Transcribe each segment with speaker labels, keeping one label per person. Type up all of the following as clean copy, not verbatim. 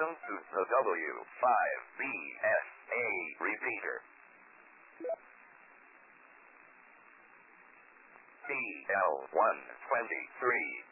Speaker 1: Listen to the W5BSA repeater. BL123.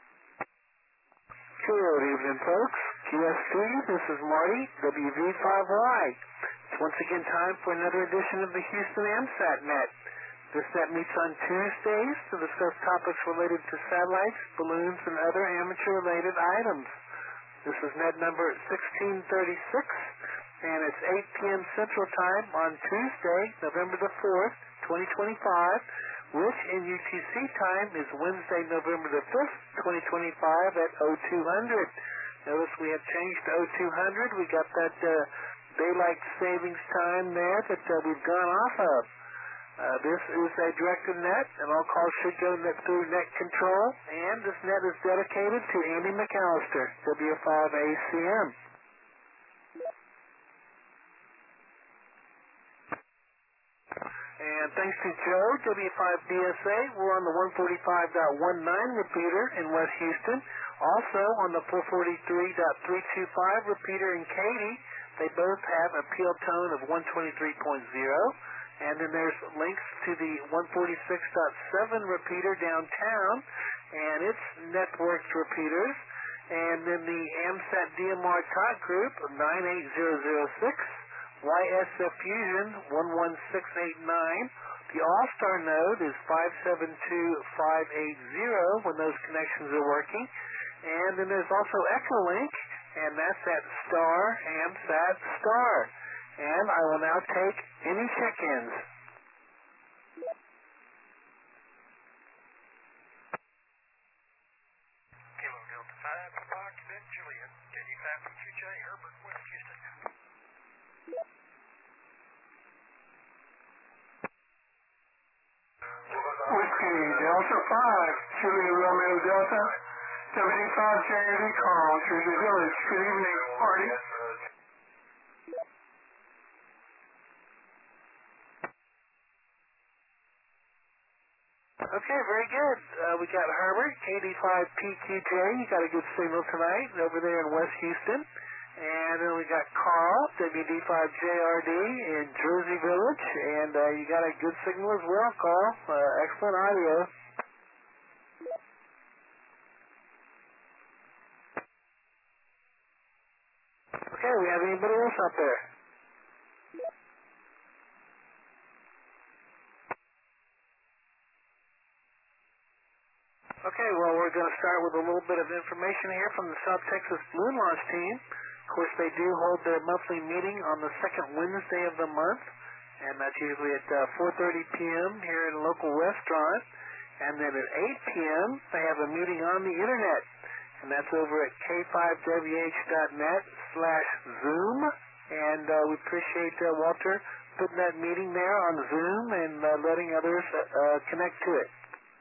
Speaker 2: Good evening, folks. QSC, this is Marty, WV5Y. It's once again time for another edition of the Houston AMSAT Net. This net meets on Tuesdays to discuss topics related to satellites, balloons, and other amateur-related items. This is net number 1636, and it's 8 p.m. Central Time on Tuesday, November the 4th, 2025, which in UTC time is Wednesday, November the 5th, 2025 at 0200. Notice we have changed to 0200. We got that daylight savings time there that we've gone off of. This is a directed net, and all calls should go through net control, and this net is dedicated to Andy McAllister, W5ACM. And thanks to Joe, W5BSA, we're on the 145.19 repeater in West Houston. Also on the 443.325 repeater in Katy. They both have a PL tone of 123.0. And then there's links to the 146.7 repeater downtown and its networked repeaters. And then the AMSAT DMR talk group 98006, YSF Fusion 11689. The All-Star node is 572580 when those connections are working. And then there's also Echolink, and that's at Star AMSAT Star. And I will now take any check-ins.
Speaker 3: Kilo Delta 5, Fox, Ben Julian, KD5QJ, Herbert, West Houston.
Speaker 4: Whiskey Delta 5, Julian Romeo Delta, WD5JD Carl, Jersey Village. Good evening, party.
Speaker 2: Okay, very good. We got Herbert, KD5PQJ. You got a good signal tonight over there in West Houston. And then we got Carl, WD5JRD in Jersey Village. And you got a good signal as well, Carl. Excellent audio. Okay, we have anybody else out there? Okay, well, we're going to start with a little bit of information here from the South Texas Balloon Launch Team. Of course, they do hold their monthly meeting on the second Wednesday of the month, and that's usually at 4:30 p.m. here in a local restaurant. And then at 8 p.m., they have a meeting on the Internet, and that's over at k5wh.net/Zoom. And we appreciate Walter putting that meeting there on Zoom and letting others connect to it.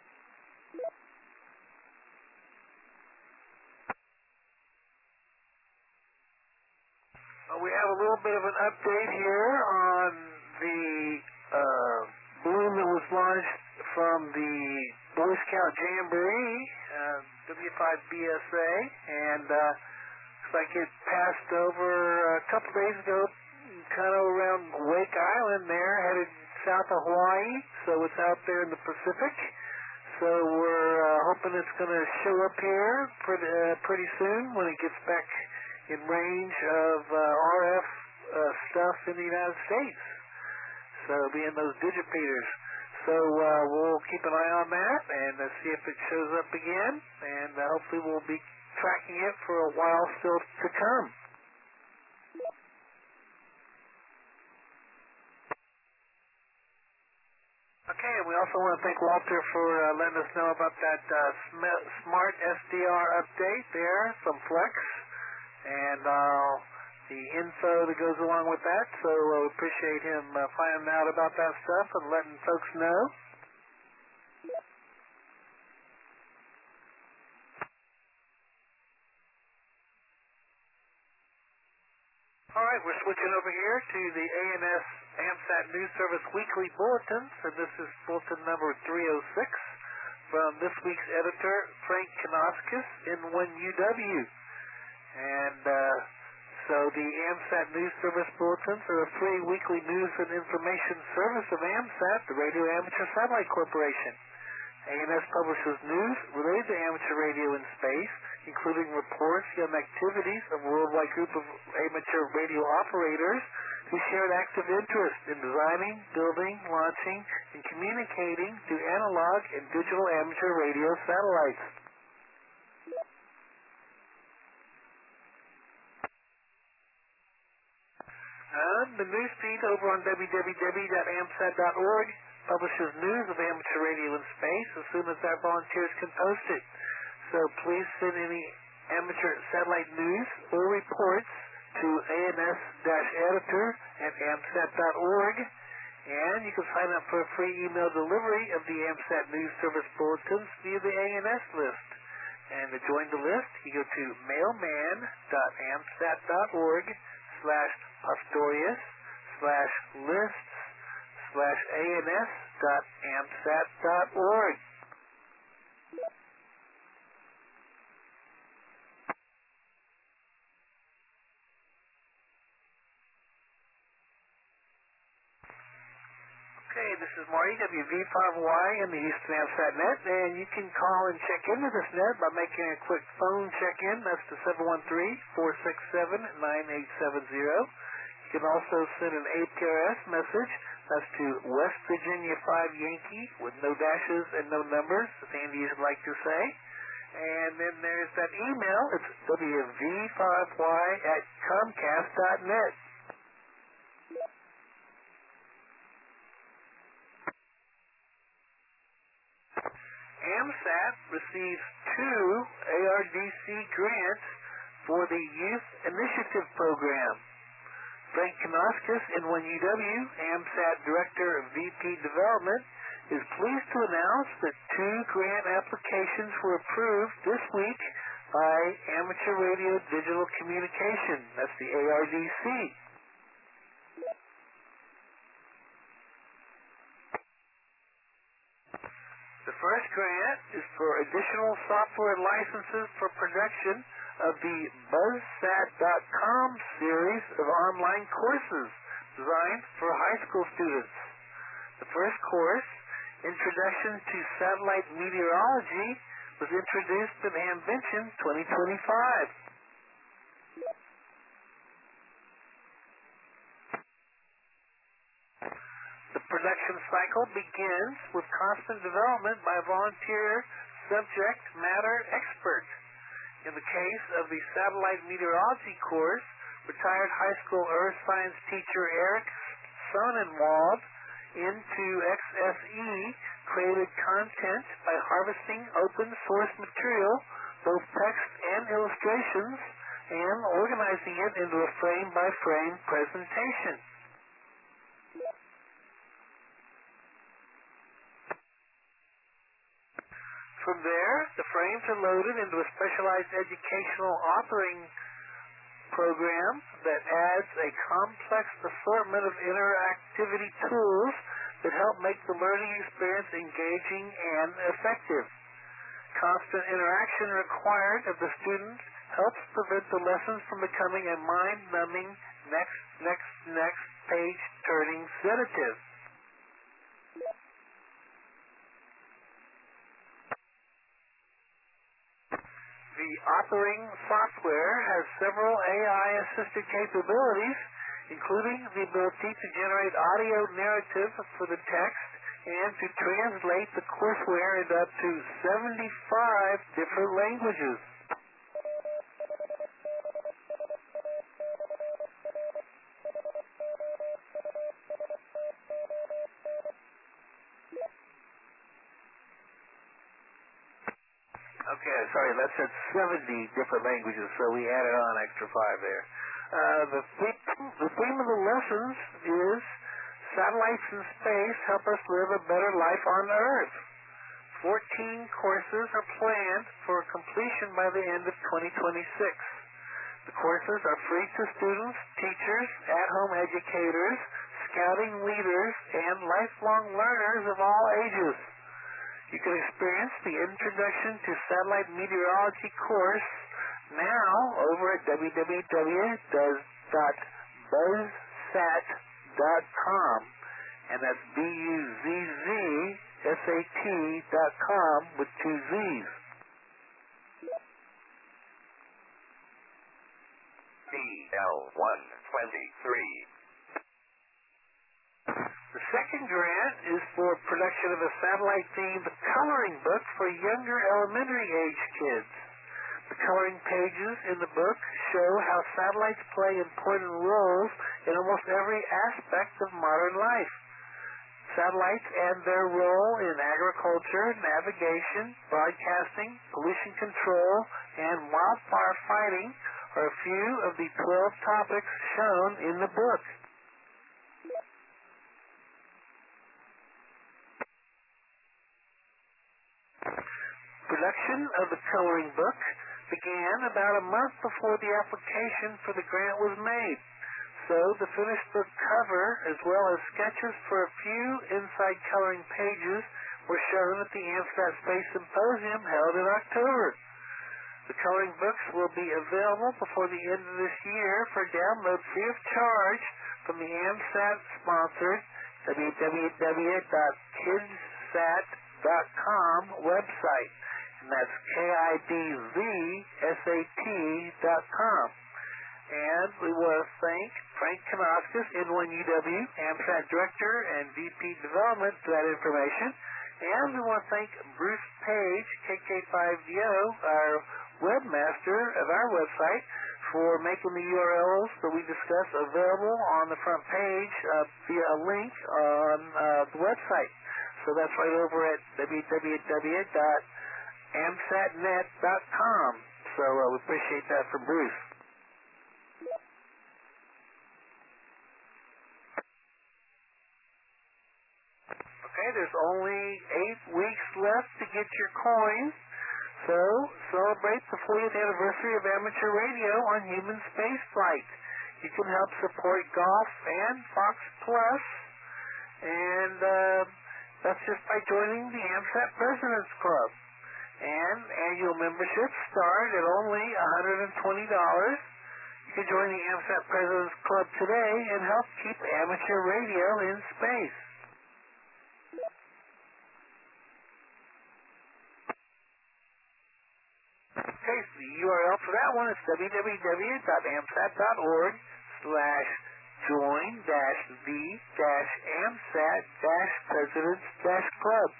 Speaker 2: We have a little bit of an update here on the balloon that was launched from the Boy Scout Jamboree, W5BSA, and looks like it passed over a couple days ago, kind of around Wake Island there, headed south of Hawaii, so it's out there in the Pacific. So we're hoping it's going to show up here pretty soon when it gets back in range of RF stuff in the United States. So being those digipeters. So we'll keep an eye on that and see if it shows up again. And hopefully we'll be tracking it for a while still to come. Okay, and we also want to thank Walter for letting us know about that Smart SDR update there from Flex. And the info that goes along with that, so we appreciate him finding out about that stuff and letting folks know. All right, we're switching over here to the ANS AMSAT News Service Weekly Bulletins, and this is bulletin number 306 from this week's editor, Frank Kanoskis in 1UW. And So the AMSAT News Service Bulletins are a free weekly news and information service of AMSAT, the Radio Amateur Satellite Corporation. ANS publishes news related to amateur radio in space, including reports on activities of a worldwide group of amateur radio operators who share an active interest in designing, building, launching, and communicating through analog and digital amateur radio satellites. The news feed over on www.amsat.org publishes news of amateur radio in space as soon as our volunteers can post it. So please send any amateur satellite news or reports to ans-editor@amsat.org, and you can sign up for a free email delivery of the AMSAT News Service Bulletins via the ANS list. And to join the list, you go to mailman.amsat.org/lists/ans.amsat.org. Okay, this is Marty, WV5Y in the Houston AMSAT net, and you can call and check into this net by making a quick phone check-in. That's the 713-467-9870. You can also send an APRS message. That's to West Virginia 5 Yankee with no dashes and no numbers, as Andy would like to say. And then there's that email. It's wv5y@comcast.net. AMSAT receives 2 ARDC grants for the Youth Initiative Program. Frank Kanoskis, N1UW, AMSAT Director of VP Development, is pleased to announce that 2 grant applications were approved this week by Amateur Radio Digital Communication. That's the ARDC. The first grant is for additional software licenses for production of the BuzzSat.com series of online courses designed for high school students. The first course, Introduction to Satellite Meteorology, was introduced in Hamvention 2025. The production cycle begins with constant development by volunteer subject matter experts. In the case of the Satellite Meteorology course, retired high school earth science teacher Eric Sonnenwald into XSE created content by harvesting open source material, both text and illustrations, and organizing it into a frame-by-frame presentation. From there, the frames are loaded into a specialized educational authoring program that adds a complex assortment of interactivity tools that help make the learning experience engaging and effective. Constant interaction required of the students helps prevent the lessons from becoming a mind-numbing, next page-turning sedative. The authoring software has several AI-assisted capabilities, including the ability to generate audio narrative for the text and to translate the courseware into up to 75 different languages. Okay, sorry, that said 70 different languages, so we added on an extra 5 there. The theme of the lessons is Satellites in Space Help Us Live a Better Life on Earth. 14 courses are planned for completion by the end of 2026. The courses are free to students, teachers, at-home educators, scouting leaders, and lifelong learners of all ages. You can experience the Introduction to Satellite Meteorology course now over at www.buzzsat.com, and that's BUZZSAT.com with 2 Z's.
Speaker 1: CL123.
Speaker 2: The second grant is for production of a satellite-themed coloring book for younger elementary-age kids. The coloring pages in the book show how satellites play important roles in almost every aspect of modern life. Satellites and their role in agriculture, navigation, broadcasting, pollution control, and wildfire fighting are a few of the 12 topics shown in the book. Production of the coloring book began about a month before the application for the grant was made. So the finished book cover, as well as sketches for a few inside coloring pages, were shown at the AMSAT Space Symposium held in October. The coloring books will be available before the end of this year for download free of charge from the AMSAT-sponsored www.kidssat.com website. And that's KIDZSAT.com. And we want to thank Frank Kanoskis, N1UW, AMSAT Director and VP Development, for that information. And we want to thank Bruce Page, KK5VO, our webmaster of our website, for making the URLs that we discuss available on the front page via a link on the website. So that's right over at www.amsatnet.com. So we appreciate that from Bruce. Okay, there's only 8 weeks left to get your coins. So celebrate the 40th anniversary of amateur radio on human spaceflight. You can help support golf and Fox Plus, and that's just by joining the AMSAT President's Club. And annual memberships start at only $120. You can join the AMSAT President's Club today and help keep amateur radio in space. Okay, so the URL for that one is www.amsat.org/join-the-AMSAT-Presidents-Club.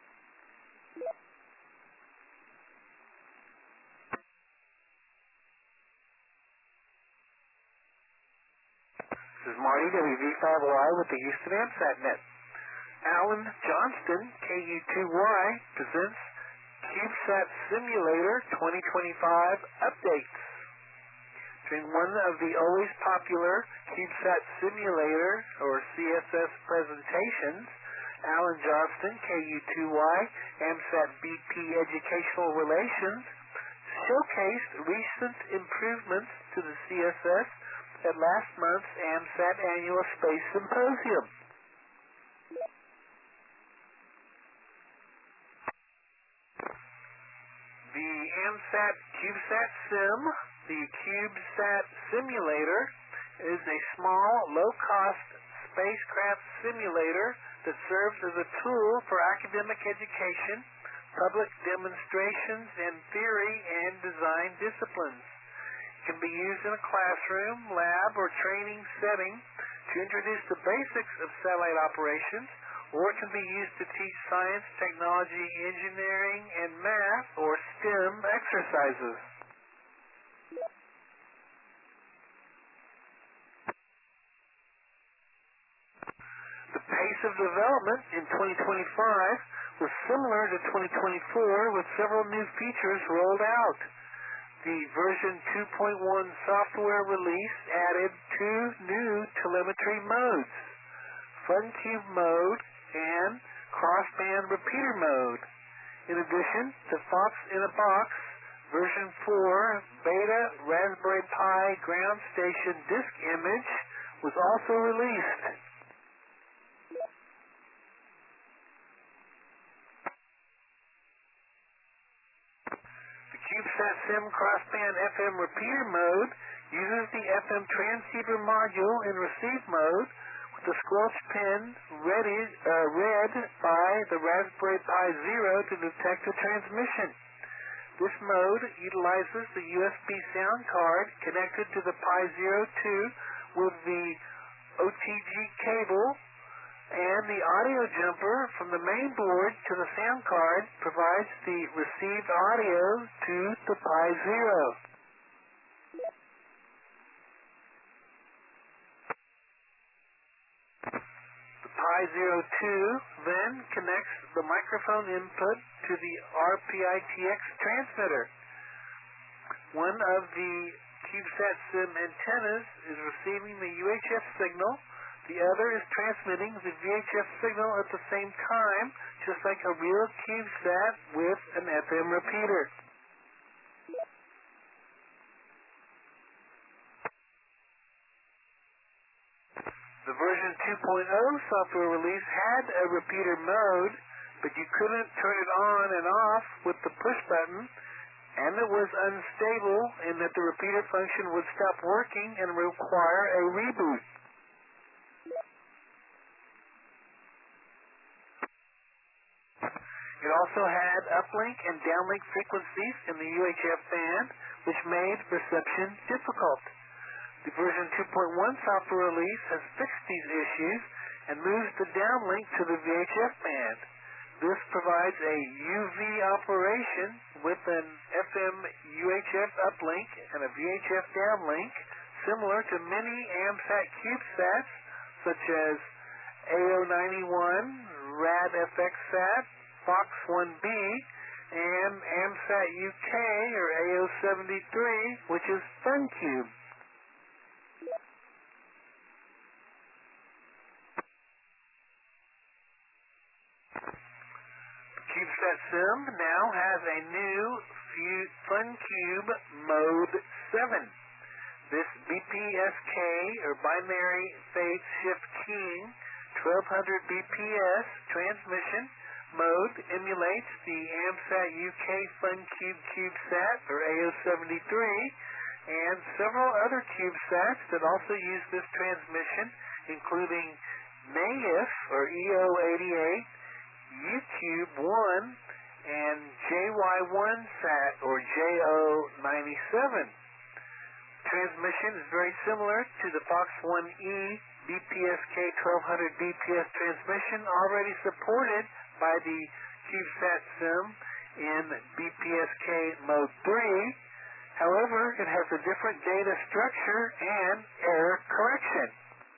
Speaker 2: This is Marty, WV5Y with the Houston AMSAT Net. Alan Johnston, KU2Y, presents CubeSat Simulator 2025 updates. During one of the always popular CubeSat Simulator, or CSS, presentations, Alan Johnston, KU2Y, AMSAT BP Educational Relations, showcased recent improvements to the CSS at last month's AMSAT Annual Space Symposium. The AMSAT CubeSat Sim, the CubeSat Simulator, is a small, low-cost spacecraft simulator that serves as a tool for academic education, public demonstrations, and theory and design disciplines. It can be used in a classroom, lab, or training setting to introduce the basics of satellite operations, or it can be used to teach science, technology, engineering, and math, or STEM exercises. The pace of development in 2025 was similar to 2024, with several new features rolled out. The version 2.1 software release added 2 new telemetry modes, FunCube mode and crossband repeater mode. In addition, the Fox in a Box version 4 beta Raspberry Pi ground station disk image was also released. The CubeSat CubeSat SIM crossband FM repeater mode uses the FM transceiver module in receive mode with the squelch pin read by the Raspberry Pi Zero to detect the transmission. This mode utilizes the USB sound card connected to the Pi Zero 2 with the OTG cable, and the audio jumper from the main board to the sound card provides the received audio to the Pi Zero. The Pi Zero 2 then connects the microphone input to the RPITX transmitter. One of the CubeSat SIM antennas is receiving the UHF signal. The other is transmitting the VHF signal at the same time, just like a real CubeSat with an FM repeater. The version 2.0 software release had a repeater mode, but you couldn't turn it on and off with the push button, and it was unstable in that the repeater function would stop working and require a reboot. It also had uplink and downlink frequencies in the UHF band, which made reception difficult. The version 2.1 software release has fixed these issues and moves the downlink to the VHF band. This provides a UV operation with an FM UHF uplink and a VHF downlink, similar to many AMSAT CubeSats such as AO91, RadFXSat, Fox 1B, and AMSAT UK or AO73, which is FunCube. CubeSat SIM now has a new FunCube Mode 7. This BPSK or binary phase shift keying 1200 BPS transmission mode emulates the AMSAT UK FunCube CubeSat or AO73 and several other CubeSats that also use this transmission, including NAIF or EO88, UCube1, and JY1Sat or JO97. Transmission is very similar to the Fox 1E BPSK 1200 BPS transmission already supported by the CubeSat SIM in BPSK Mode 3. However, it has a different data structure and error correction.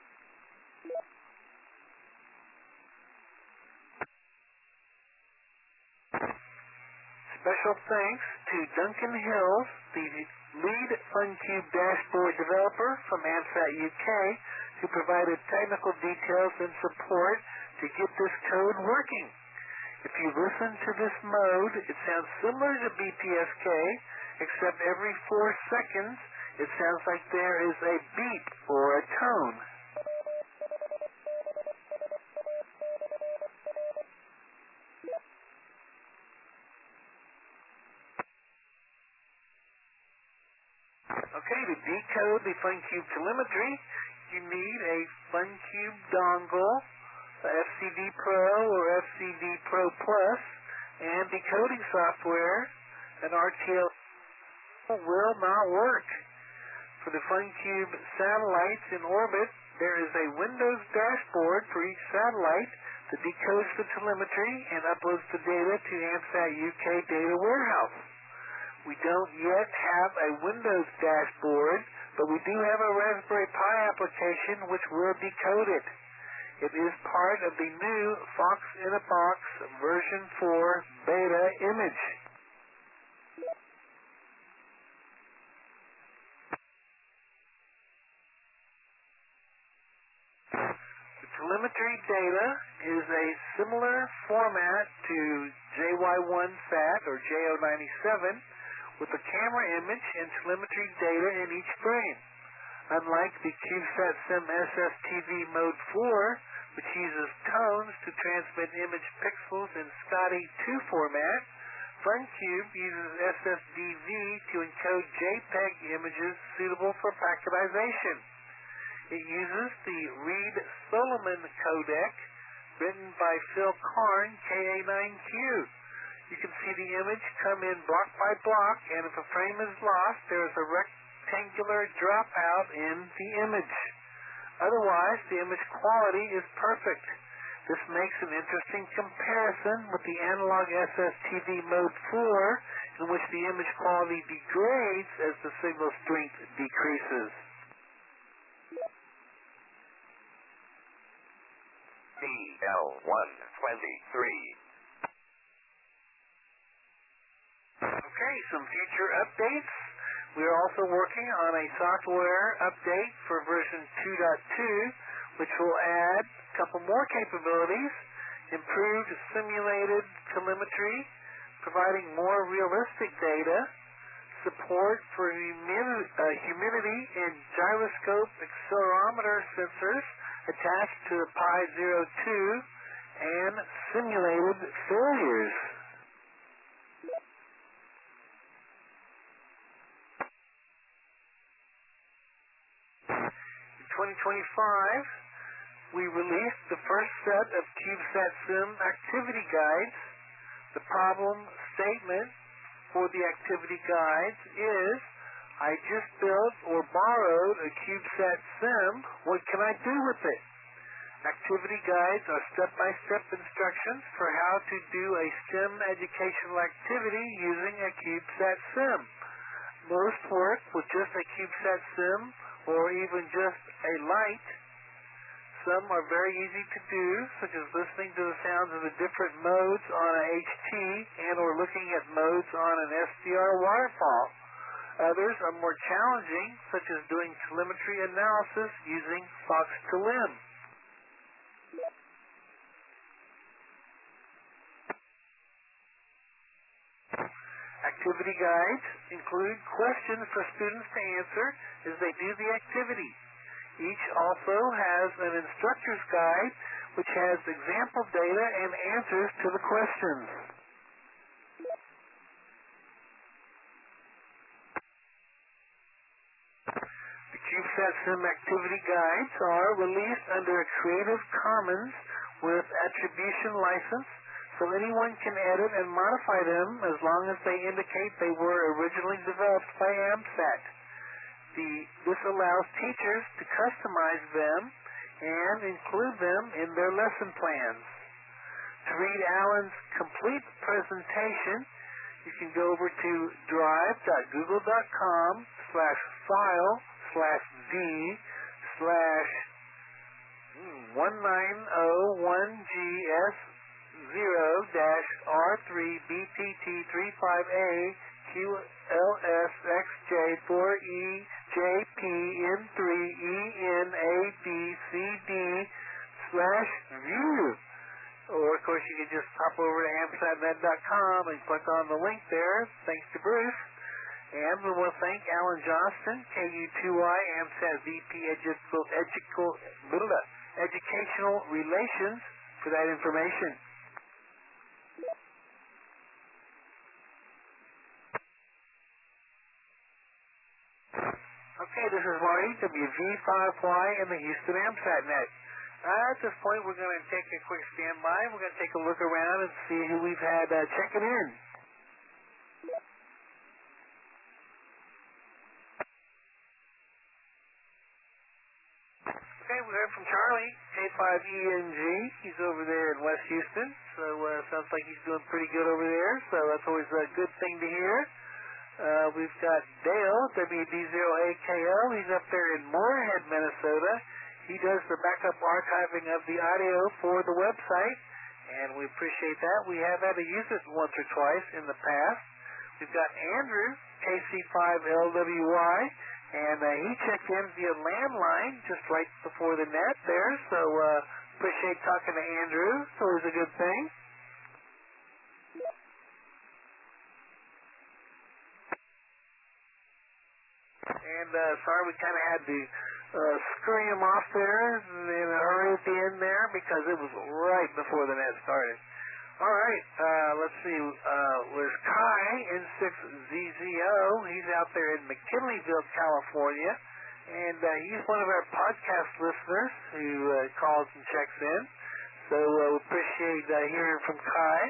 Speaker 2: Special thanks to Duncan Hills, the lead FunCube dashboard developer from AMSAT UK, who provided technical details and support to get this code working. If you listen to this mode, it sounds similar to BPSK, except every 4 seconds it sounds like there is a beep or a tone. Okay, to decode the FunCube telemetry, you need a FunCube dongle, a FCD Pro or FCD Pro Plus, and decoding software. An RTL will not work. For the FunCube satellites in orbit, there is a Windows dashboard for each satellite that decodes the telemetry and uploads the data to AMSAT UK Data Warehouse. We don't yet have a Windows dashboard, but we do have a Raspberry Pi application which will decode it. It is part of the new Fox in a Box version 4 beta image. The telemetry data is a similar format to JY1Sat or JO97 with the camera image and telemetry data in each frame. Unlike the CubeSat SIM SSTV Mode 4, which uses tones to transmit image pixels in SCSI 2 format, FunCube uses SSDV to encode JPEG images suitable for packetization. It uses the Reed-Solomon codec written by Phil Karn, KA9Q. You can see the image come in block by block, and if a frame is lost, there is a rectangular dropout in the image. Otherwise, the image quality is perfect. This makes an interesting comparison with the analog SSTV Mode 4, in which the image quality degrades as the signal strength decreases.
Speaker 1: DL123.
Speaker 2: Okay, some future updates. We are also working on a software update for version 2.2, which will add a couple more capabilities, improved simulated telemetry, providing more realistic data, support for humidity and gyroscope accelerometer sensors attached to the Pi 02, and simulated failures. In 2025, we released the first set of CubeSat Sim activity guides. The problem statement for the activity guides is, I just built or borrowed a CubeSat Sim. What can I do with it? Activity guides are step-by-step instructions for how to do a STEM educational activity using a CubeSat Sim. Most work with just a CubeSat Sim or even just a light. Some are very easy to do, such as listening to the sounds of the different modes on a HT and or looking at modes on an SDR waterfall. Others are more challenging, such as doing telemetry analysis using Fox2Lim. Activity guides include questions for students to answer as they do the activity. Each also has an instructor's guide which has example data and answers to the questions. The CubeSat Sim activity guides are released under a Creative Commons with attribution license, so anyone can edit and modify them as long as they indicate they were originally developed by AMSAT. This allows teachers to customize them and include them in their lesson plans. To read Alan's complete presentation, you can go over to drive.google.com/file/v/19010-R3BTT35A QLSXJ4EJPN3ENABCD/view. Or, of course, you can just hop over to AMSATnet.com and click on the link there, thanks to Bruce. And we want to thank Alan Johnston, KU2I, AMSAT VP Educational Relations, for that information. Okay, this is Marty, WV5Y, and the Houston AMSAT Net. At this point, we're going to take a quick standby. We're going to take a look around and see who we've had checking in. Okay, we heard from Charlie, K5ENG. He's over there in West Houston, so sounds like he's doing pretty good over there, so that's always a good thing to hear. We've got Dale, WD0AKL. He's up there in Moorhead, Minnesota. He does the backup archiving of the audio for the website, and we appreciate that. We have had to use it once or twice in the past. We've got Andrew, KC5LWY, and he checked in via landline just right before the net there, so appreciate talking to Andrew. It's always a good thing. And sorry we kind of had to scurry him off there in a hurry at the end there because it was right before the net started. All right, let's see. There's Kyle. N6ZZO. He's out there in McKinleyville, California. And he's one of our podcast listeners who calls and checks in. So we appreciate hearing from Kai.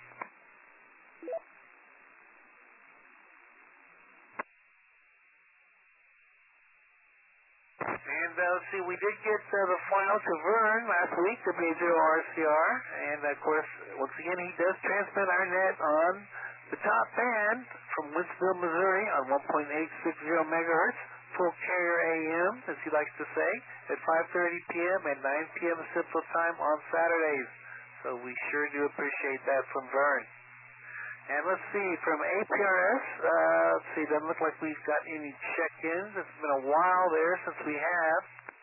Speaker 2: And let's see, we did get the final to Vern last week, WHORCR. And of course, once again, he does transmit our net on the top band from Winston, Missouri on 1.860 megahertz. Full carrier AM, as he likes to say, at 5:30 p.m. and 9 p.m. Central Time on Saturdays. So we sure do appreciate that from Vern. And let's see, from APRS, let's see, doesn't look like we've got any check-ins. It's been a while there since we have.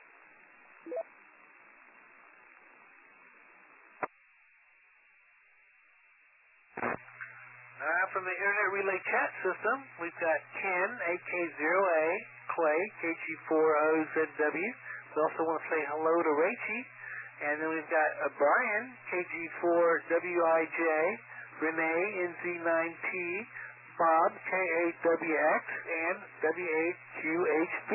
Speaker 2: From the Internet Relay Chat System, we've got Ken, AK0A, Clay, KG4OZW. We also want to say hello to Rachie. And then we've got Brian, KG4WIJ, Renee, NZ9T, Bob, KAWX, and WAQHB.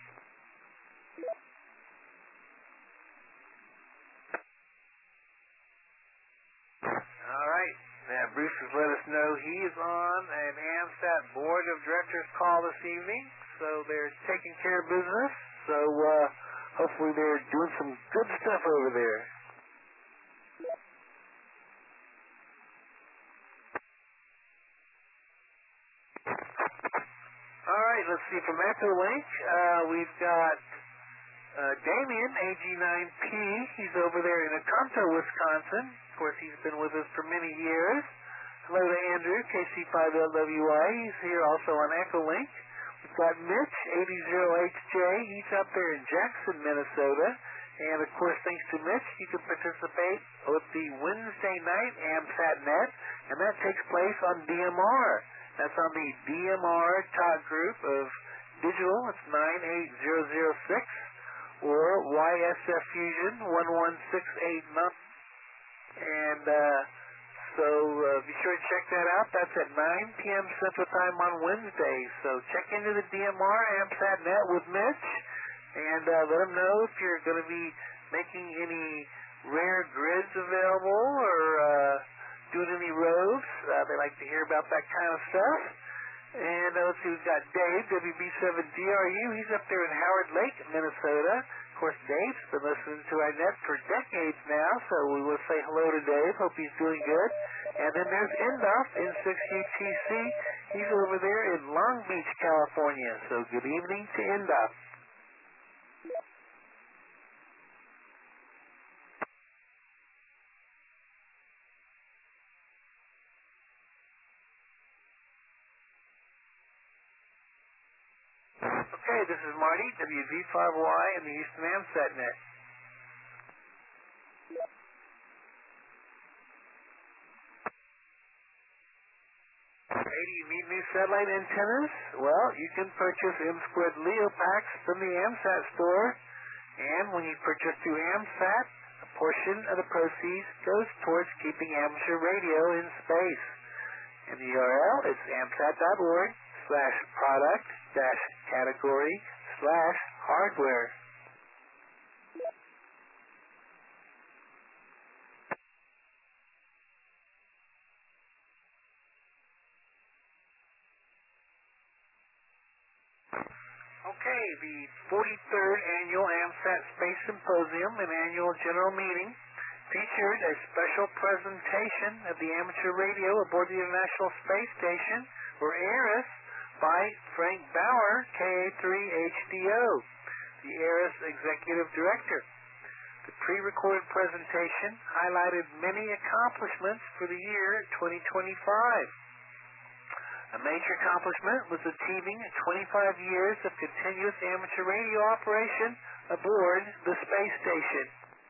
Speaker 2: All right. Now, Bruce has let us know he is on an AMSAT Board of Directors call this evening, so they're taking care of business. So hopefully they're doing some good stuff over there. All right, let's see. From Echolink, we've got Damien, AG9P. He's over there in Oconto, Wisconsin. Of course, he's been with us for many years. Hello to Andrew, KC5LWI. He's here also on Echolink. We've got Mitch, 80HJ. He's up there in Jackson, Minnesota. And, of course, thanks to Mitch, you can participate with the Wednesday night AMSAT net, and that takes place on DMR. That's on the DMR talk group of digital. It's 98006 or YSF Fusion 11689. And so be sure to check that out. That's at 9 p.m. Central Time on Wednesday. So check into the DMR AMSAT net with Mitch and let him know if you're going to be making any rare grids available or doing any roves. They like to hear about that kind of stuff. And let's see, we've got Dave, WB7DRU. He's up there in Howard Lake, Minnesota. Of course, Dave's been listening to our net for decades now, so we will say hello to Dave. Hope he's doing good. And then there's Indoff, N6UTC. He's over there in Long Beach, California. So good evening to Indoff. Okay, this is Marty, WV5Y, and the Houston AMSAT net. Hey, do you need new satellite antennas? Well, you can purchase M2 Leo packs from the AMSAT store, and when you purchase through AMSAT, a portion of the proceeds goes towards keeping amateur radio in space. And the URL is amsat.org/product-category/hardware. Okay, the 43rd Annual AMSAT Space Symposium and Annual General Meeting featured a special presentation of the amateur radio aboard the International Space Station, or ARISS, by Frank Bauer, KA3HDO, the ARISS Executive Director. The pre-recorded presentation highlighted many accomplishments for the year 2025. A major accomplishment was achieving 25 years of continuous amateur radio operation aboard the space station.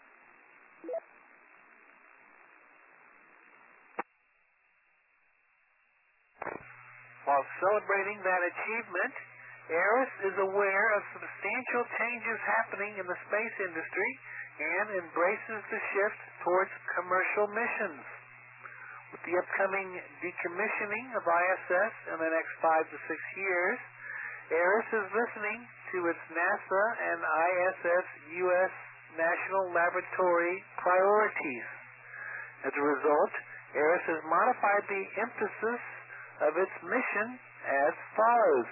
Speaker 2: While celebrating that achievement, ARISS is aware of substantial changes happening in the space industry and embraces the shift towards commercial missions. With the upcoming decommissioning of ISS in the next 5 to 6 years, ARIS is listening to its NASA and ISS U.S. National Laboratory priorities. As a result, ARIS has modified the emphasis of its mission as follows.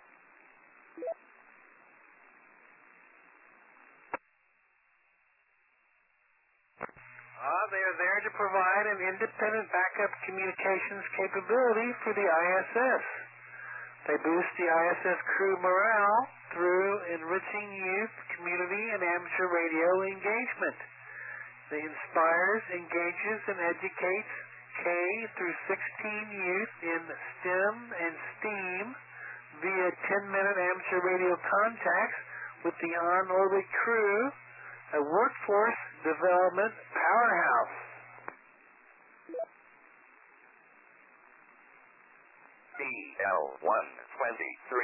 Speaker 2: They are there to provide an independent backup communications capability for the ISS. They boost the ISS crew morale through enriching youth, community, and amateur radio engagement. They inspires, engages, and educates K through 16 youth in STEM and STEAM via 10-minute amateur radio contacts with the on-orbit crew, a workforce development powerhouse.
Speaker 1: DL-123.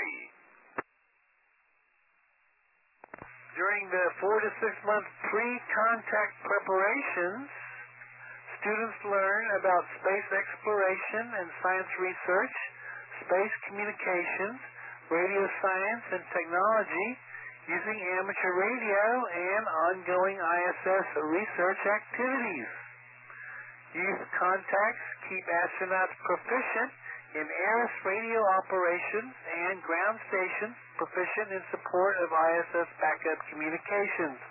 Speaker 2: During the 4 to 6 month pre-contact preparations, students learn about space exploration and science research, space communications, radio science and technology, using amateur radio and ongoing ISS research activities. Youth contacts keep astronauts proficient in ARIS radio operations and ground stations proficient in support of ISS backup communications.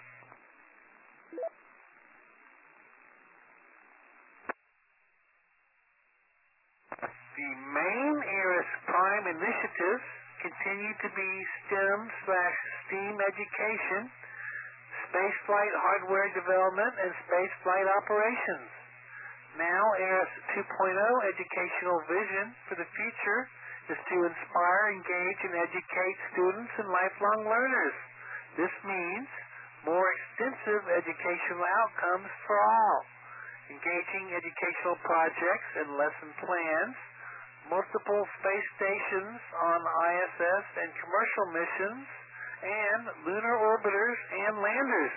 Speaker 2: The main ARIS Prime initiatives continue to be STEM/STEAM education, spaceflight hardware development, and spaceflight operations. Now, ARIS 2.0 educational vision for the future is to inspire, engage, and educate students and lifelong learners. This means more extensive educational outcomes for all, engaging educational projects and lesson plans, multiple space stations on ISS and commercial missions, and lunar orbiters and landers.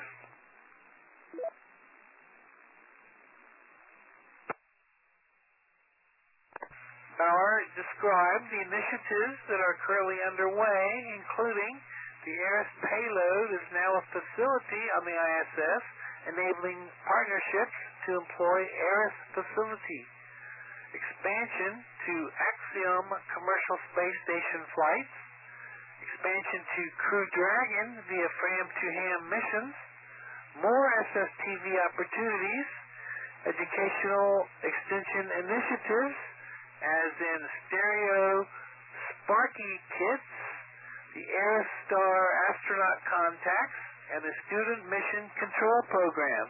Speaker 2: Bauer described the initiatives that are currently underway, including the ARIS payload is now a facility on the ISS, enabling partnerships to employ ARIS facility, expansion to Axiom commercial space station flights, expansion to Crew Dragon via FRAM-to-HAM missions, more SSTV opportunities, educational extension initiatives, as in stereo Sparky kits, the ARIS Star astronaut contacts, and the Student Mission Control Program.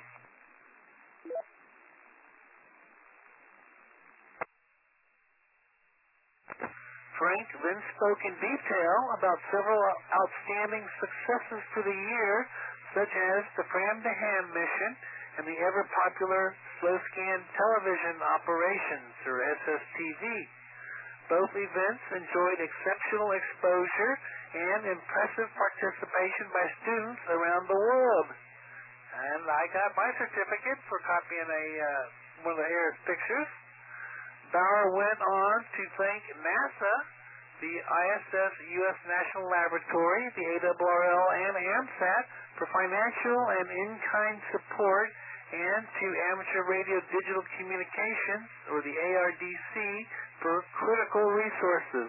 Speaker 2: Frank then spoke in detail about several outstanding successes for the year, such as the FRAM-to-HAM mission and the ever-popular slow-scan television operations, or SSTV. Both events enjoyed exceptional exposure and impressive participation by students around the world. And I got my certificate for copying one of the ARIS pictures. Bauer went on to thank NASA, the ISS U.S. National Laboratory, the ARRL, and AMSAT for financial and in-kind support, and to Amateur Radio Digital Communications, or the ARDC, for critical resources.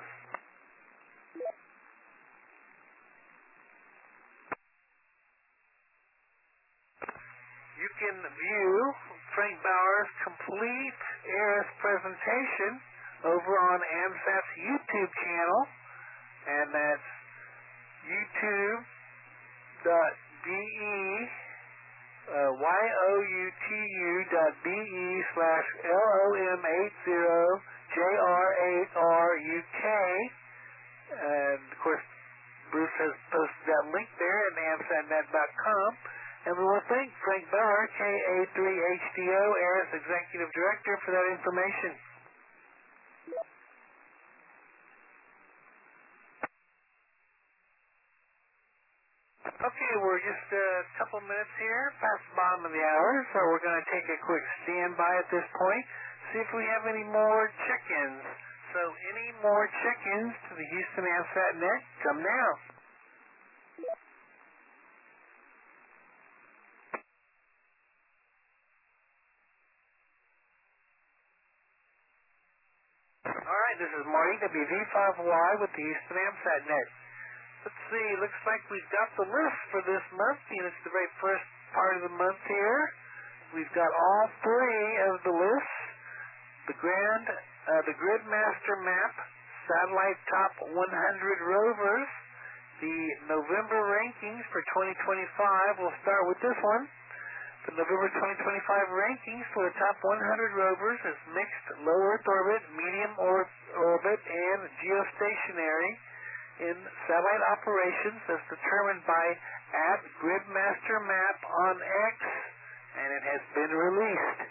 Speaker 2: You can view Frank Bauer's complete ARIS presentation over on AMSAT's YouTube channel, and that's youtube.be/LOM80JR8RUK. And of course, Bruce has posted that link there at amsatnet.com. And we want to thank Frank Bauer, KA3HDO, ARIS Executive Director, for that information. Okay, we're just a couple minutes here past the bottom of the hour, so we're going to take a quick standby at this point. see if we have any more check-ins. So any more check-ins to the Houston AMSAT net? Come now. All right, this is Marty, WV5Y with the Houston AMSAT net. Let's see, looks like we've got the list for this month, and it's the very first part of the month here. We've got all three of the lists. The Gridmaster Map, Satellite Top 100 Rovers, the November rankings for 2025. We'll start with this one. The November 2025 rankings for the top 100 rovers is mixed low Earth orbit, medium orbit, and geostationary in satellite operations as determined by @GridmasterMap on X, and it has been released.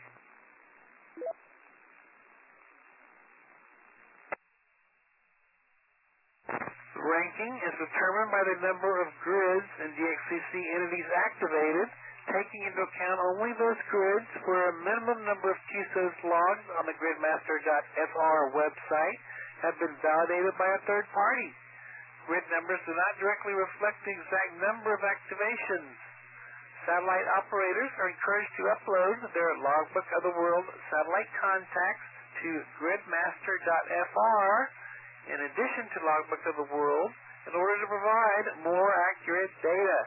Speaker 2: Ranking is determined by the number of grids and DXCC entities activated, taking into account only those grids where a minimum number of QSOs logged on the gridmaster.fr website have been validated by a third party. Grid numbers do not directly reflect the exact number of activations. Satellite operators are encouraged to upload their Logbook of the World satellite contacts to gridmaster.fr in addition to Logbook of the World in order to provide more accurate data.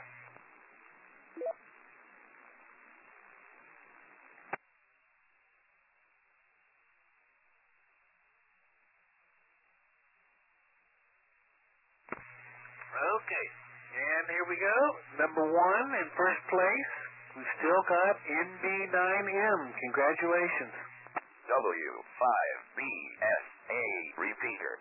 Speaker 2: Okay, and here we go. Number one in first place, we've still got NB9M. Congratulations.
Speaker 1: W5BSA repeater.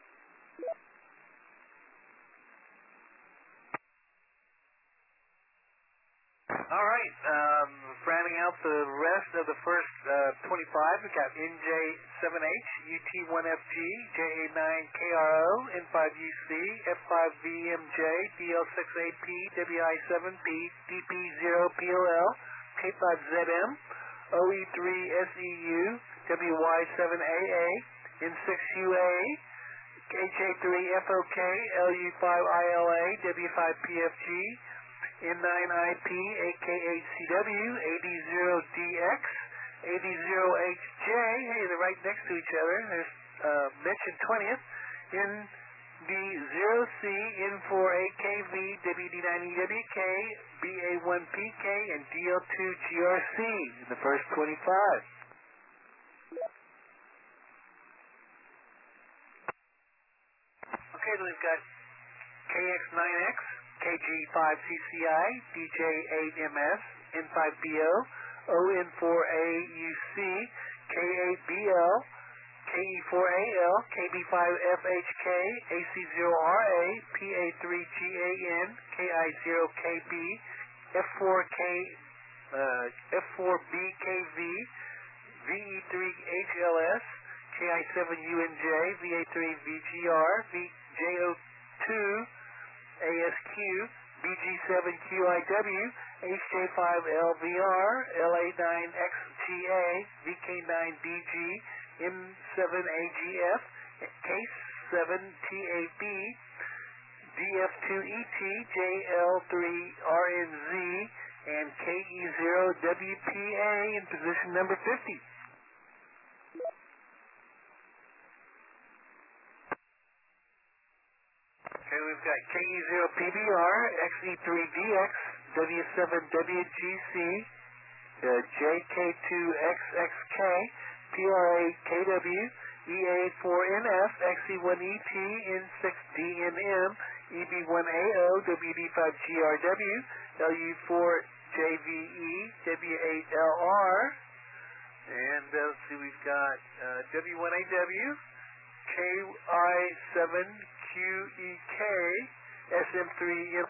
Speaker 2: All right, rounding out the rest of the first 25, we've got NJ7H, UT1FG, JA9KRO, N5UC, F5VMJ, DL6AP, WI7P, DP0POL, K5ZM, OE3SEU, WY7AA, N6UA, HA3FOK, LU5ILA, W5PFG, N9IP, AK8CW, AD0DX, AD0HJ, hey, they're right next to each other. There's Mitch and 20th. NB0C, N4AKV, WD9EWK, BA1PK, and DL2GRC in the first 25. Okay, then we've got KX9X, KG5CCI, DJ8MS, N5BO, ON4AUC, K8BL, KE4AL, KB5FHK, AC0RA, PA3GAN, KI0KB, F4BKV, VE3HLS, KI7UNJ, VA3VGR, VJO2, ASQ, BG7QIW, HJ5LVR, LA9XGA, VK9BG, M7AGF, Case7TAB, DF2ET, JL3RNZ, and KE0WPA in position number 50. Okay, we've got KE0PBR, XE3DX, W7WGC, JK2XXK, PRA-KW, EA4NF, XE1ET, N6DNM, EB1AO, WD5GRW, LU4JVE, W8LR, and let's see, we've got W1AW, KI7QEK, SM3M,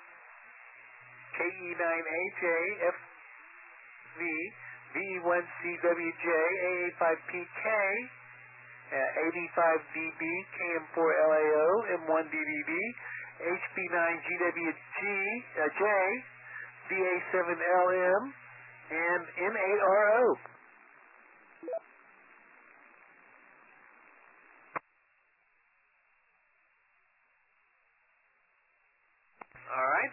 Speaker 2: KE9AJ, FV, VE1CWJ, AA5PK, AB5DB, KM4LAO, M1DDB, HP9GWG, J, VA7LM, and N8RO.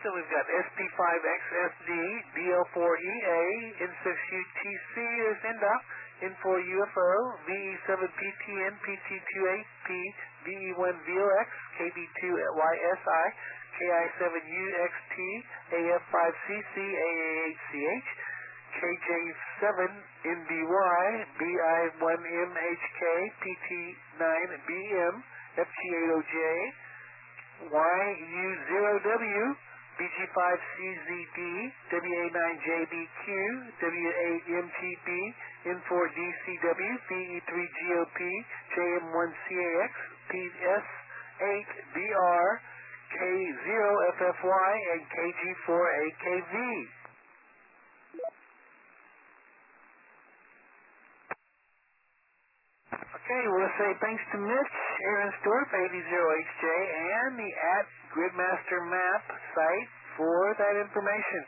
Speaker 2: Then we've got SP5XSD, DL4EA, N6UTC is INDOC, N4UFO, VE7PTN, PT28P, VE1VOX, KB2YSI, KI7UXT, AF5CC, AA8CH, KJ7NBY, BI1MHK, PT9BM, FG80J, YU0W, BG5CZD, WA9JBQ, W8MTB, N4DCW, VE3GOP, JM1CAX, PS8BR, K0FFY, and KG4AKV. Okay, we'll say thanks to Mitch Ahrenstorff, 80HJ, and the @Gridmaster Map site for that information.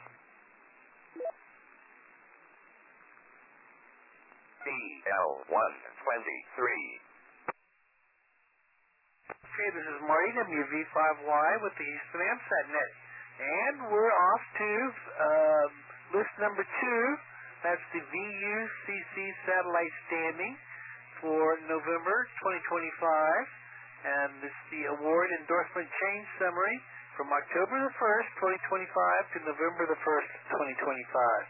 Speaker 1: BL123.
Speaker 2: Okay, this is Marty, WV5Y, with the Houston AMSAT Net. And we're off to list number 2. That's the VUCC satellite standing for November 2025. And this is the award endorsement change summary from October the 1st, 2025 to November the 1st, 2025.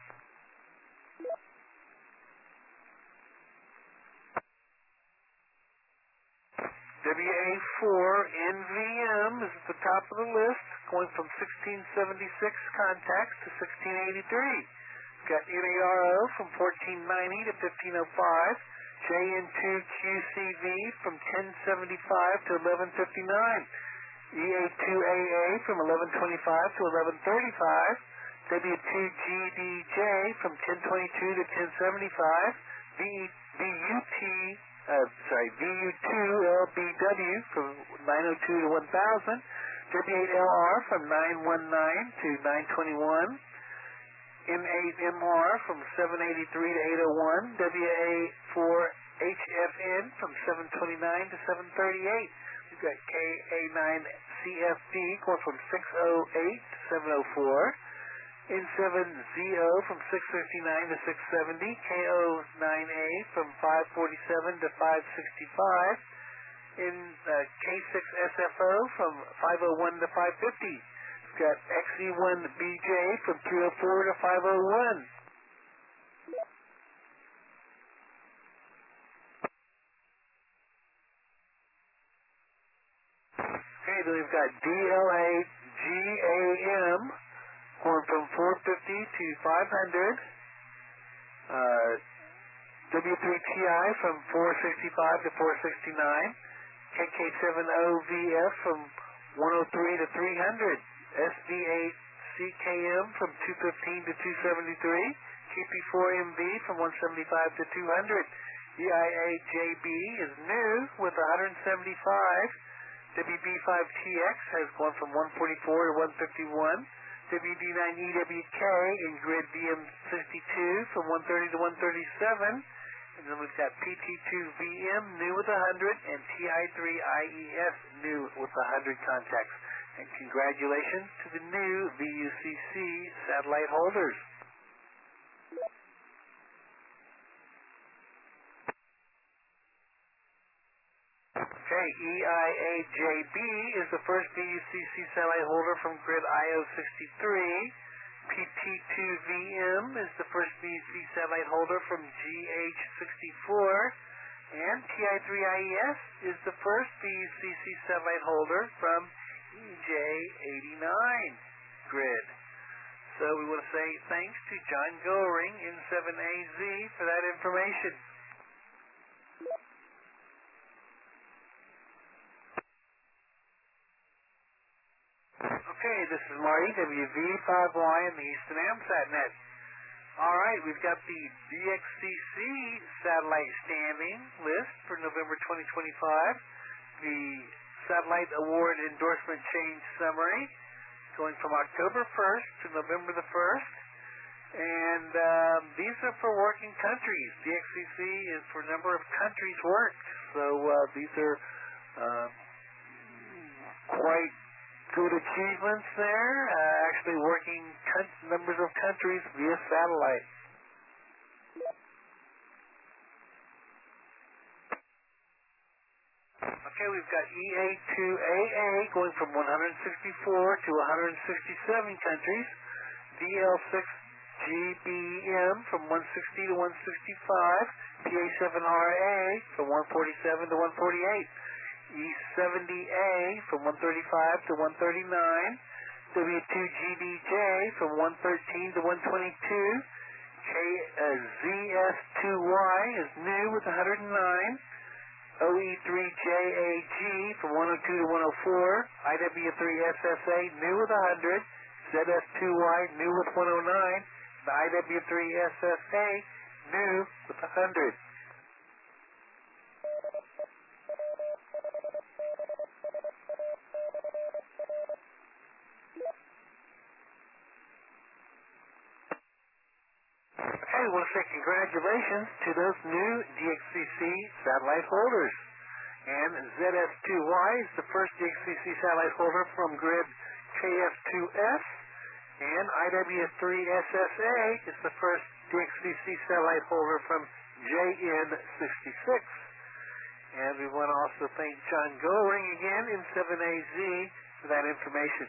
Speaker 2: WA4NVM is at the top of the list, going from 1676 contacts to 1683. We've got NARO from 1490 to 1505. JN2QCV from 1075 to 1159. EA2AA from 1125 to 1135. W2GDJ from 1022 to 1075. VU2LBW from 902 to 1000. W8LR from 919 to 921. M8MR from 783 to 801. WA4HFN from 729 to 738. We've got KA9CFD going from 608 to 704. N7ZO from 659 to 670. KO9A from 547 to 565. K6SFO from 501 to 550. We've got XE1BJ from 304 to 501. Okay, then we've got DLAGAM going from 450 to 500. W3TI from 465 to 469. KK7OVF from 103 to 300. SV8CKM from 215 to 273. KP4MB from 175 to 200. EIAJB is new with 175. WB5TX has gone from 144 to 151. WD9EWK in grid DM62 from 130 to 137. And then we've got PT2VM new with 100 and TI3IES new with 100 contacts. And congratulations to the new VUCC satellite holders. Okay, EIAJB is the first VUCC satellite holder from grid IO63. PT2VM is the first VUCC satellite holder from GH64. And TI3IES is the first VUCC satellite holder from EJ89 grid. So we want to say thanks to John Goring, N7AZ, for that information. Okay, this is Marty, WV5Y, and the Houston AMSAT Net. All right, we've got the DXCC satellite standing list for November 2025. The Satellite Award Endorsement Change Summary going from October 1st to November the 1st. And these are for working countries. DXCC is for a number of countries worked. So these are quite good achievements there, actually working numbers of countries via satellite. Okay, we've got EA2AA going from 164 to 167 countries. DL6GBM from 160 to 165. PA7RA from 147 to 148. E70A from 135 to 139. W2GDJ from 113 to 122. ZS2Y is new with 109. OE3JAG from 102 to 104, IW3SSA new with 100, ZS2Y new with 109, the IW3SSA new with 100. Okay, we want to say congratulations to those new DXCC satellite holders. And ZS2Y is the first DXCC satellite holder from grid KF2S, and IW3SSA is the first DXCC satellite holder from JN66. And we want to also thank John Goring again in 7AZ for that information.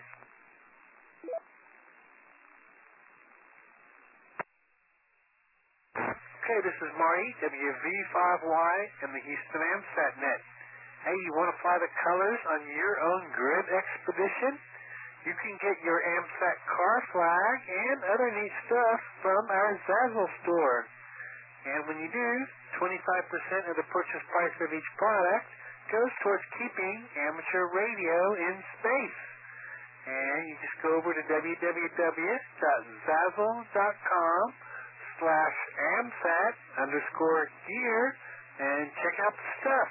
Speaker 2: Okay, this is Marty, WV5Y, and the Houston AMSAT net. Hey, you want to fly the colors on your own grid expedition? You can get your AMSAT car flag and other neat stuff from our Zazzle store. And when you do, 25% of the purchase price of each product goes towards keeping amateur radio in space. And you just go over to www.zazzle.com/AMSAT_gear and check out the stuff.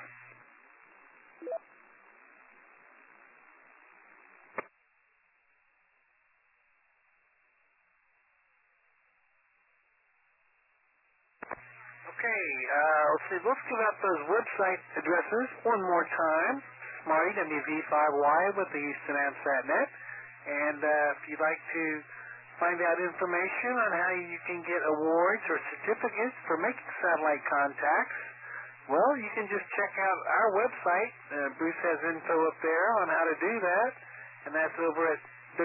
Speaker 2: Okay, let's see. Let's give out those website addresses one more time. Marty, WV5Y with the Houston AMSAT net. And if you'd like to find out information on how you can get awards or certificates for making satellite contacts, well, you can just check out our website. Bruce has info up there on how to do that, and that's over at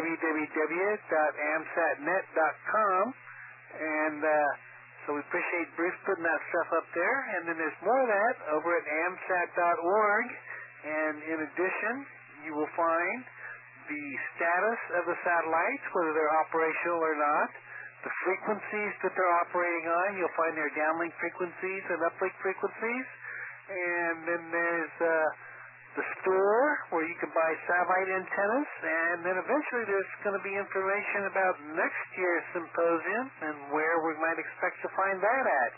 Speaker 2: www.amsatnet.com. And so we appreciate Bruce putting that stuff up there. And then there's more of that over at amsat.org. And in addition, you will find the status of the satellites, whether they're operational or not, the frequencies that they're operating on. You'll find their downlink frequencies and uplink frequencies. And then there's the store where you can buy satellite antennas. And then eventually there's going to be information about next year's symposium and where we might expect to find that at.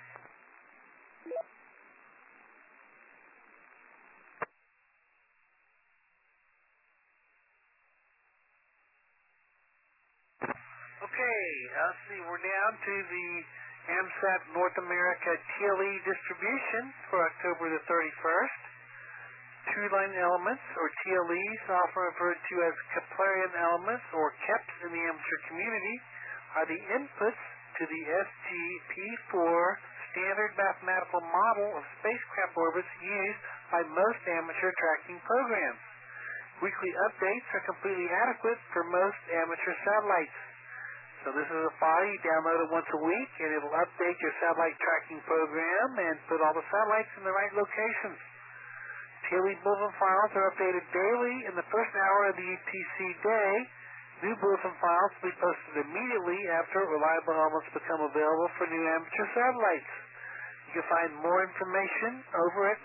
Speaker 2: Okay, let's see, we're down to the AMSAT North America TLE distribution for October the 31st. Two-line elements, or TLEs, often referred to as Keplerian elements, or KEPs in the amateur community, are the inputs to the SGP4 standard mathematical model of spacecraft orbits used by most amateur tracking programs. Weekly updates are completely adequate for most amateur satellites. So this is a file, you download it once a week, and it'll update your satellite tracking program and put all the satellites in the right locations. TLE bulletin files are updated daily in the first hour of the UTC day. New bulletin files will be posted immediately after reliable elements become available for new amateur satellites. You can find more information over at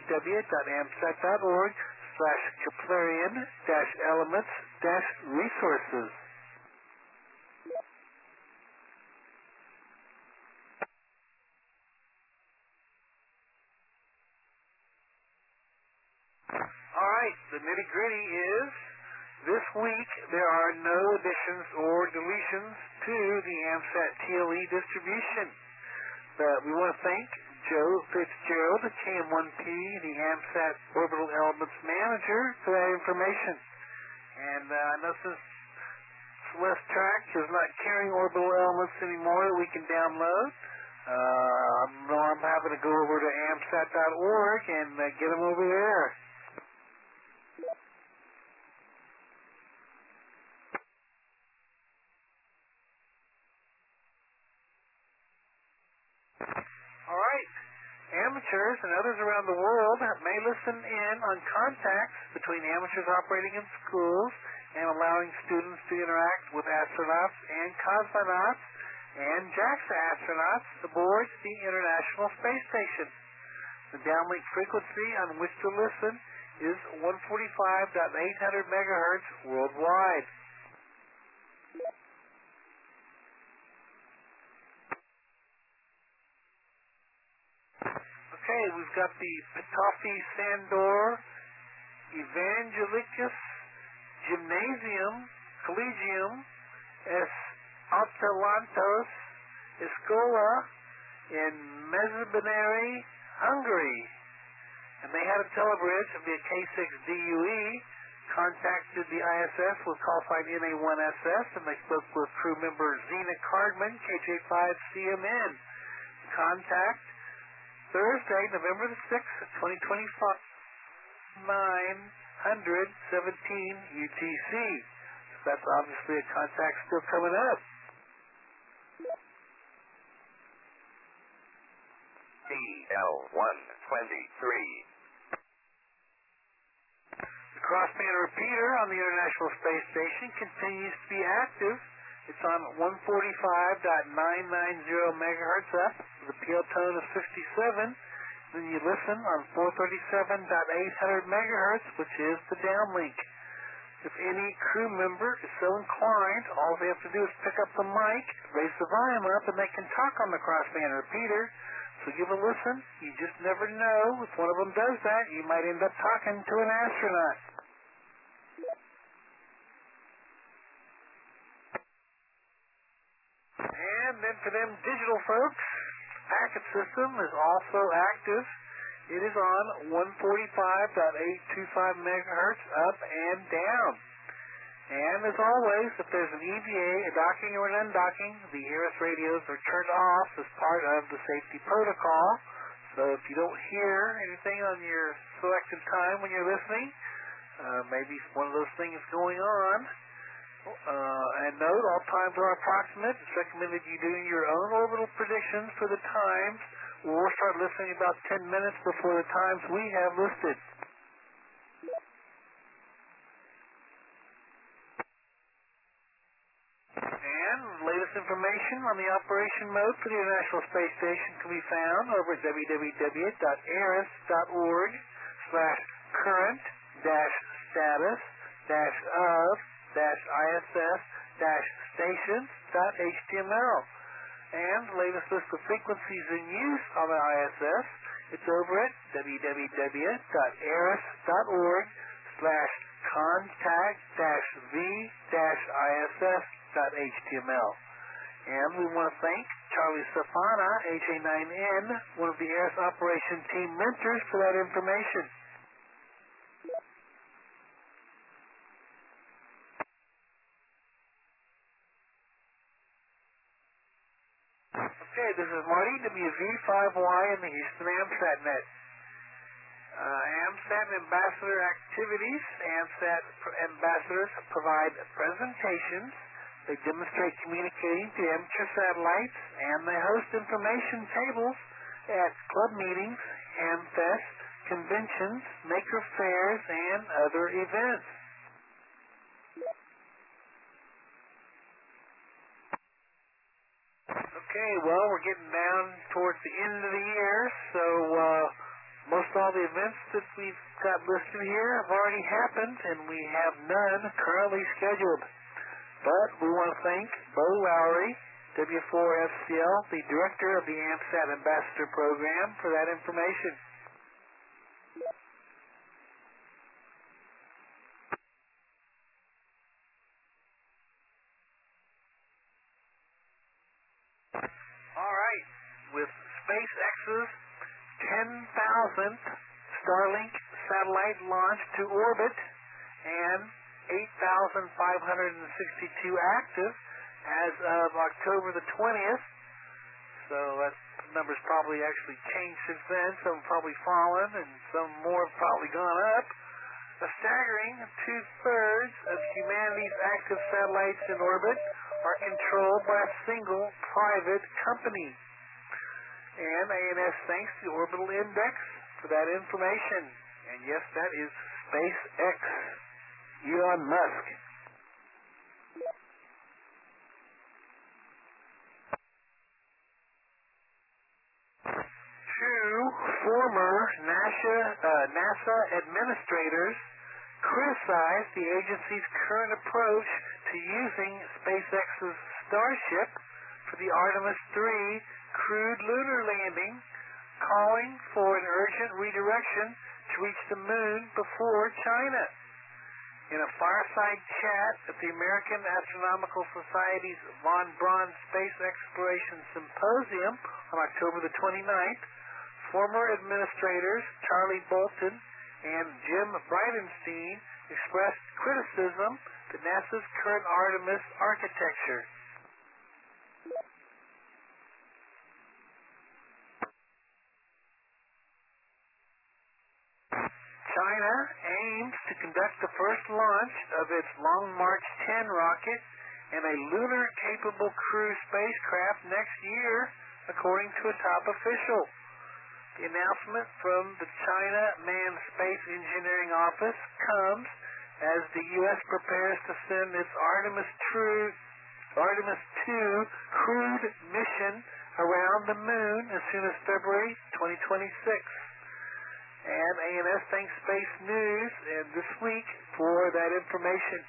Speaker 2: www.amsat.org/Keplerian-elements-resources. All right, the nitty-gritty is, this week there are no additions or deletions to the AMSAT TLE distribution. But we want to thank Joe Fitzgerald, the KM1P, the AMSAT Orbital Elements Manager, for that information. And I know since Celeste Track is not carrying orbital elements anymore that we can download, I'm having to go over to amsat.org and get them over there. All right. Amateurs and others around the world may listen in on contacts between amateurs operating in schools and allowing students to interact with astronauts and cosmonauts and JAXA astronauts aboard the International Space Station. The downlink frequency on which to listen is 145.800 megahertz worldwide. Okay, we've got the Petofi Sandor Evangelicus Gymnasium Collegium S. Atalantos Escola in Mezibineri, Hungary. And they had a telebridge via K6DUE, contacted the ISS with call sign NA1SS, and they spoke with crew member Zena Cardman, KJ5CMN. Contact Thursday, November the 6th, 2025, 9:17 UTC. So that's obviously a contact still coming up.
Speaker 1: DL-123.
Speaker 2: The crossband repeater on the International Space Station continues to be active. It's on 145.990 megahertz up with a PL tone of 57. Then you listen on 437.800 megahertz, which is the downlink. If any crew member is so inclined, all they have to do is pick up the mic, raise the volume up, and they can talk on the crossband repeater. So give a listen. You just never know. If one of them does that, you might end up talking to an astronaut. And then for them digital folks, packet system is also active. It is on 145.825 megahertz up and down. And as always, if there's an EVA, a docking or an undocking, the ERIS radios are turned off as part of the safety protocol. So if you don't hear anything on your selected time when you're listening, maybe one of those things going on. And note, all times are approximate. It's recommended you do your own orbital predictions for the times. We'll start listening about 10 minutes before the times we have listed. And latest information on the operation mode for the International Space Station can be found over at www.eris.org/current-status-ISS-stations.html. And the latest list of frequencies in use on the ISS, it's over at www.eris.org/contact-v-iss.html. And we want to thank Charlie Stefana, HA9N, one of the ERIS Operation Team mentors, for that information. Okay, this is Marty, WV5Y in the Houston AMSAT net. AMSAT ambassador activities. AMSAT ambassadors provide presentations. They demonstrate communicating to amateur satellites, and they host information tables at club meetings, AmFest, conventions, maker fairs, and other events. Okay, well, we're getting down towards the end of the year, so most all the events that we've got listed here have already happened, and we have none currently scheduled. But we want to thank Bo Lowry, W4FCL, the director of the AMSAT Ambassador Program, for that information. All right, with SpaceX's 10,000th Starlink satellite launch to orbit and 8,562 active as of October the 20th. So that number's probably actually changed since then. Some have probably fallen, and some more have probably gone up. A staggering 2/3 of humanity's active satellites in orbit are controlled by a single private company. And ANS thanks the Orbital Index for that information. And yes, that is SpaceX. Elon Musk. Two former NASA administrators criticized the agency's current approach to using SpaceX's Starship for the Artemis 3 crewed lunar landing, calling for an urgent redirection to reach the moon before China. In a fireside chat at the American Astronomical Society's Von Braun Space Exploration Symposium on October the 29th, former administrators Charlie Bolton and Jim Bridenstine expressed criticism to NASA's current Artemis architecture. China aims to conduct the first launch of its Long March 10 rocket and a lunar-capable crew spacecraft next year, according to a top official. The announcement from the China Manned Space Engineering Office comes as the U.S. prepares to send its Artemis 2 crewed mission around the moon as soon as February 2026. And ANS thanks Space News and this week for that information.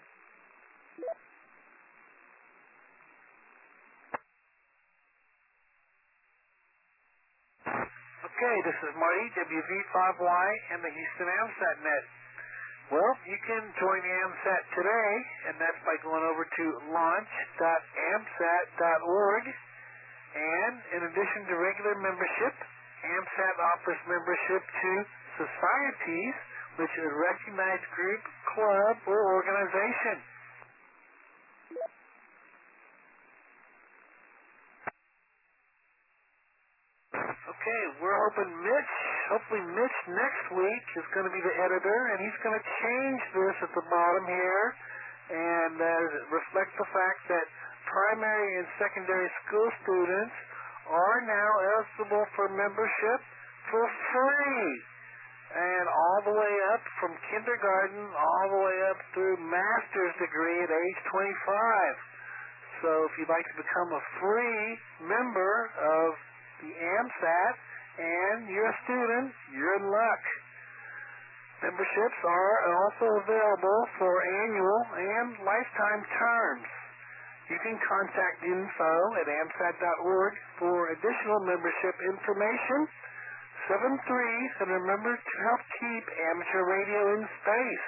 Speaker 2: Okay, this is Marty, WV5Y, and the Houston AMSAT Net. Well, you can join AMSAT today, and that's by going over to launch.amsat.org. And in addition to regular membership, AMSAT offers membership to societies, which is a recognized group, club, or organization. Okay, we're hopefully Mitch next week is going to be the editor, and he's going to change this at the bottom here and reflect the fact that primary and secondary school students are now eligible for membership for free. And all the way up from kindergarten all the way up through master's degree at age 25. So if you'd like to become a free member of the AMSAT and you're a student, you're in luck. Memberships are also available for annual and lifetime terms. You can contact info at amsat.org for additional membership information. 7-3, and remember to help keep amateur radio in space.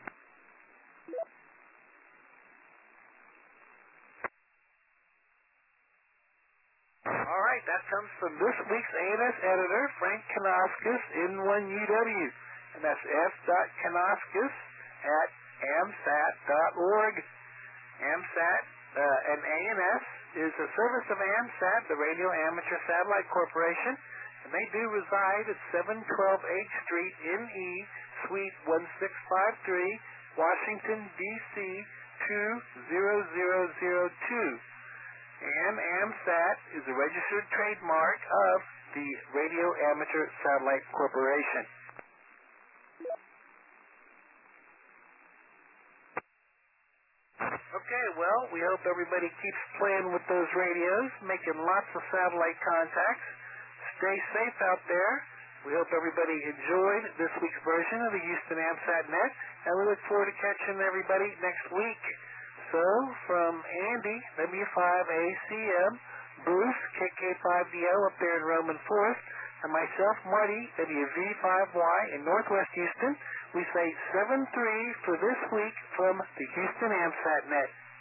Speaker 2: All right, that comes from this week's ANS editor, Frank Kanauskas, N1UW. And that's f.kanauskas@amsat.org. AMSAT and ANS is a service of AMSAT, the Radio Amateur Satellite Corporation, and they do reside at 712 H Street, NE, Suite 1653, Washington, D.C. 20002. And AMSAT is a registered trademark of the Radio Amateur Satellite Corporation. Okay, well, we hope everybody keeps playing with those radios, making lots of satellite contacts. Stay safe out there. We hope everybody enjoyed this week's version of the Houston AMSAT Net, and we look forward to catching everybody next week. So, from Andy, W5ACM, Bruce, KK5DO up there in Roman Forest, and myself, Marty, WV5Y in Northwest Houston, we say 7-3 for this week from the Houston AMSAT Net.